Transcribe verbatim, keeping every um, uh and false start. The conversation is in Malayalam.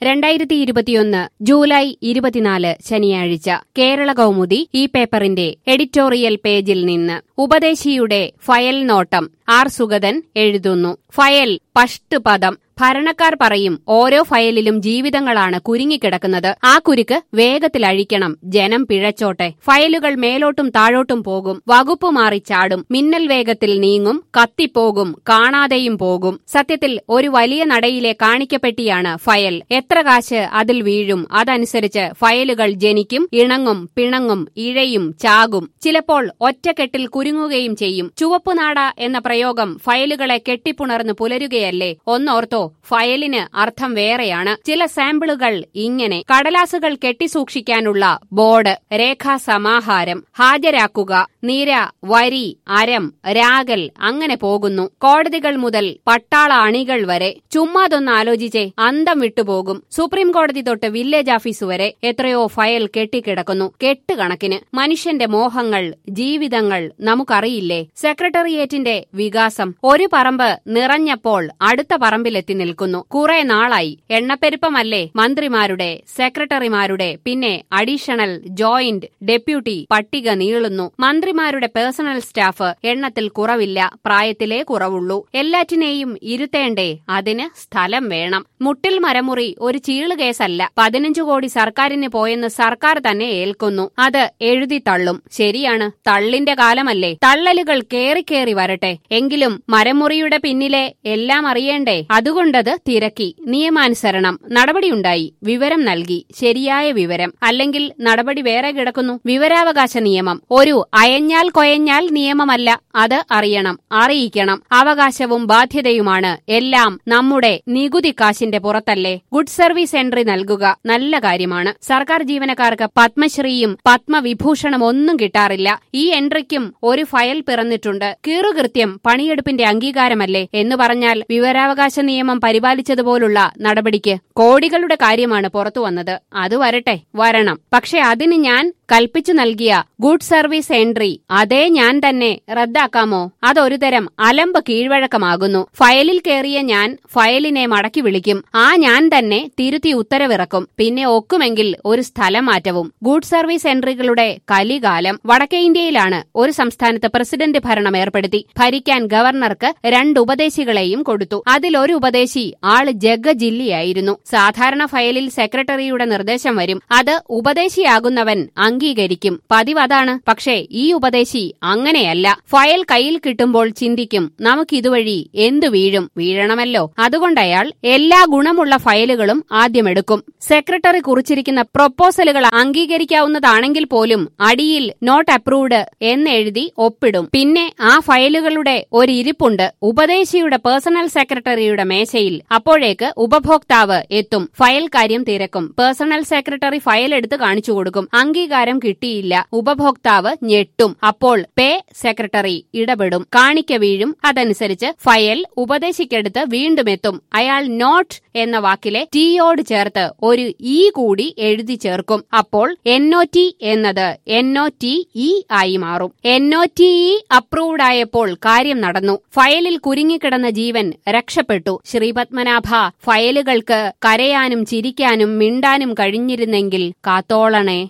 രണ്ടായിരത്തി ഇരുപത്തിയൊന്ന് ജൂലൈ ഇരുപത്തിനാല് ശനിയാഴ്ച കേരള കൗമുദി ഈ പേപ്പറിന്റെ എഡിറ്റോറിയൽ പേജിൽ നിന്ന് ഉപദേശിയുടെ ഫയൽ നോട്ടം. ആർ സുഗതൻ എഴുതുന്നു. ഫയൽ പഷ്ട് പദം. ഭരണക്കാർ പറയും ഓരോ ഫയലിലും ജീവിതങ്ങളാണ് കുരുങ്ങിക്കിടക്കുന്നത്. ആ കുരുക്ക് വേഗത്തിൽ അഴിക്കണം, ജനം പിഴച്ചോട്ടെ. ഫയലുകൾ മേലോട്ടും താഴോട്ടും പോകും, വകുപ്പ് മാറി ചാടും, മിന്നൽ വേഗത്തിൽ നീങ്ങും, കത്തിപ്പോകും, കാണാതെയും പോകും. സത്യത്തിൽ ഒരു വലിയ നടയിലെ കാണിക്കപ്പെട്ടിയാണ് ഫയൽ. എത്ര കാശ് അതിൽ വീഴും അതനുസരിച്ച് ഫയലുകൾ ജനിക്കും, ഇണങ്ങും, പിണങ്ങും, ഇഴയും, ചാകും. ചിലപ്പോൾ ഒറ്റക്കെട്ടിൽ കുരുങ്ങുകയും ചെയ്യും. ചുവപ്പുനാട എന്ന പ്രയോഗം ഫയലുകളെ കെട്ടിപ്പുണർന്ന് പുലരുകയല്ലേ? ഒന്നോർത്തോ, ഫയലിന് അർത്ഥം വേറെയാണ്. ചില സാമ്പിളുകൾ ഇങ്ങനെ: കടലാസുകൾ കെട്ടിസൂക്ഷിക്കാനുള്ള ബോർഡ്, രേഖാസമാഹാരം, ഹാജരാക്കുക, നിര, വരി, അരം, രാഗൽ, അങ്ങനെ പോകുന്നു. കോടതികൾ മുതൽ പട്ടാള അണികൾ വരെ. ചുമ്മാതൊന്ന് ആലോചിച്ചേ, അന്തം വിട്ടുപോകും. സുപ്രീം കോടതി തൊട്ട് വില്ലേജ് ഓഫീസ് വരെ എത്രയോ ഫയൽ കെട്ടിക്കിടക്കുന്നു, കെട്ടുകണക്കിന്. മനുഷ്യന്റെ മോഹങ്ങൾ, ജീവിതങ്ങൾ നമുക്കറിയില്ലേ? സെക്രട്ടേറിയറ്റിന്റെ വികാസം. ഒരു പറമ്പ് നിറഞ്ഞപ്പോൾ അടുത്ത പറമ്പിലെത്തി നിൽക്കുന്നു. കുറെ നാളായി. എണ്ണപ്പെരുപ്പമല്ലേ മന്ത്രിമാരുടെ, സെക്രട്ടറിമാരുടെ, പിന്നെ അഡീഷണൽ, ജോയിന്റ്, ഡെപ്യൂട്ടി പട്ടിക നീളുന്നു. മന്ത്രിമാരുടെ പേഴ്സണൽ സ്റ്റാഫ് എണ്ണത്തിൽ കുറവില്ല, പ്രായത്തിലേ കുറവുള്ളൂ. എല്ലാറ്റിനെയും ഇരുത്തേണ്ടേ? അതിന് സ്ഥലം വേണം. മുട്ടിൽ മരമുറി ഒരു ചീള് കേസല്ല. പതിനഞ്ചു കോടി സർക്കാരിന് പോയെന്ന് സർക്കാർ തന്നെ ഏൽക്കുന്നു. അത് എഴുതി തള്ളും. ശരിയാണ്, തള്ളിന്റെ കാലമല്ലേ. തള്ളലുകൾ കേറി കേറി വരട്ടെ. എങ്കിലും മരമുറിയുടെ പിന്നിലെ എല്ലാം അറിയണ്ടേ? അതുകൊണ്ടത് തിരക്കി. നിയമാനുസരണം നടപടിയുണ്ടായി, വിവരം നൽകി, ശരിയായ വിവരം. അല്ലെങ്കിൽ നടപടി വേറെ കിടക്കുന്നു. വിവരാവകാശ നിയമം ഒരു അയഞ്ഞാൽ കൊയഞ്ഞാൽ നിയമമല്ല. അത് അറിയണം, അറിയിക്കണം. അവകാശവും ബാധ്യതയുമാണ്. എല്ലാം നമ്മുടെ നികുതി കാശിന്റെ പുറത്തല്ലേ. ഗുഡ് സർവീസ് എൻട്രി നൽകുക നല്ല കാര്യമാണ്. സർക്കാർ ജീവനക്കാർക്ക് പത്മശ്രീയും പത്മവിഭൂഷണും ഒന്നും കിട്ടാറില്ല. ഈ എൻട്രിക്കും ഒരു ഫയൽ പിറന്നിട്ടുണ്ട്. കീറുകൃത്യം പണിയെടുപ്പിന്റെ അംഗീകാരമല്ലേ എന്ന് പറഞ്ഞാൽ വിവരാവകാശ നിയമം പരിപാലിച്ചതുപോലുള്ള നടപടിക്ക് കോടികളുടെ കാര്യമാണ് പുറത്തുവന്നത്. അത് വരട്ടെ, വരണം. പക്ഷെ അതിന് ഞാൻ കൽപ്പിച്ചു നൽകിയ ഗുഡ് സർവീസ് എൻട്രി അതേ ഞാൻ തന്നെ റദ്ദാക്കാമോ? അതൊരു തരം അലമ്പ് കീഴ്വഴക്കമാകുന്നു. ഫയലിൽ കയറിയ ഞാൻ ഫയലിനെ മടക്കി വിളിക്കും. ആ ഞാൻ തന്നെ തിരുത്തി ഉത്തരവിറക്കും. പിന്നെ ഒക്കുമെങ്കിൽ ഒരു സ്ഥലം മാറ്റവും. ഗുഡ് സർവീസ് എൻട്രികളുടെ കലികാലം. വടക്കേ ഇന്ത്യയിലാണ് ഒരു സംസ്ഥാനത്ത് പ്രസിഡന്റ് ഭരണം ഏർപ്പെടുത്തി. ഭരിക്കാൻ ഗവർണർക്ക് രണ്ട് ഉപദേശികളെയും കൊടുത്തു. അതിലൊരു ഉപദേശി ആള് ജഗ്ഗജില്ലിയായിരുന്നു. സാധാരണ ഫയലിൽ സെക്രട്ടറിയുടെ നിർദ്ദേശം വരും. അത് ഉപദേശിയാകുന്നവൻ അംഗീകരിക്കും. പതിവതാണ്. പക്ഷേ ഈ ഉപദേശി അങ്ങനെയല്ല. ഫയൽ കയ്യിൽ കിട്ടുമ്പോൾ ചിന്തിക്കും, നമുക്കിതുവഴി എന്തു വീഴും? വീഴണമല്ലോ. അതുകൊണ്ടയാൾ എല്ലാ ഗുണമുള്ള ഫയലുകളും ആദ്യമെടുക്കും. സെക്രട്ടറി കുറിച്ചിരിക്കുന്ന പ്രൊപ്പോസലുകൾ അംഗീകരിക്കാവുന്നതാണെങ്കിൽ പോലും അടിയിൽ നോട്ട് അപ്രൂവ്ഡ് എന്നെഴുതി ഒപ്പിടും. പിന്നെ ആ ഫയലുകളുടെ ഒരിരിപ്പുണ്ട് ഉപദേശിയുടെ പേഴ്സണൽ സെക്രട്ടറിയുടെ മേശയിൽ. അപ്പോഴേക്ക് ഉപഭോക്താവ് എത്തും. ഫയൽ കാര്യം തിരക്കും. പേഴ്സണൽ സെക്രട്ടറി ഫയൽ എടുത്ത് കാണിച്ചു കൊടുക്കും. അംഗീകാരം കിട്ടിയില്ല. ഉപഭോക്താവ് ഞെട്ടും. അപ്പോൾ പേ സെക്രട്ടറി ഇടപെടും. കാണിക്ക വീഴും. അതനുസരിച്ച് ഫയൽ ഉപദേശിക്കെടുത്ത് വീണ്ടും എത്തും. അയാൾ നോട്ട് എന്ന വാക്കിലെ ടിയോട് ചേർത്ത് ഒരു ഇ കൂടി എഴുതി ചേർക്കും. അപ്പോൾ എൻഒടി എന്നത് എൻഒടി ഇ ആയി മാറും. എൻഒടി അപ്രൂവ്ഡ് ആയപ്പോൾ കാര്യം നടന്നു. ഫയലിൽ കുരുങ്ങിക്കിടന്ന ജീവൻ രക്ഷപ്പെട്ടു. ശ്രീപത്മനാഭ, ഫയലുകൾക്ക് കരയാനും ചിരിക്കാനും മിണ്ടാനും കഴിഞ്ഞിരുന്നെങ്കിൽ കാത്തോളണേ.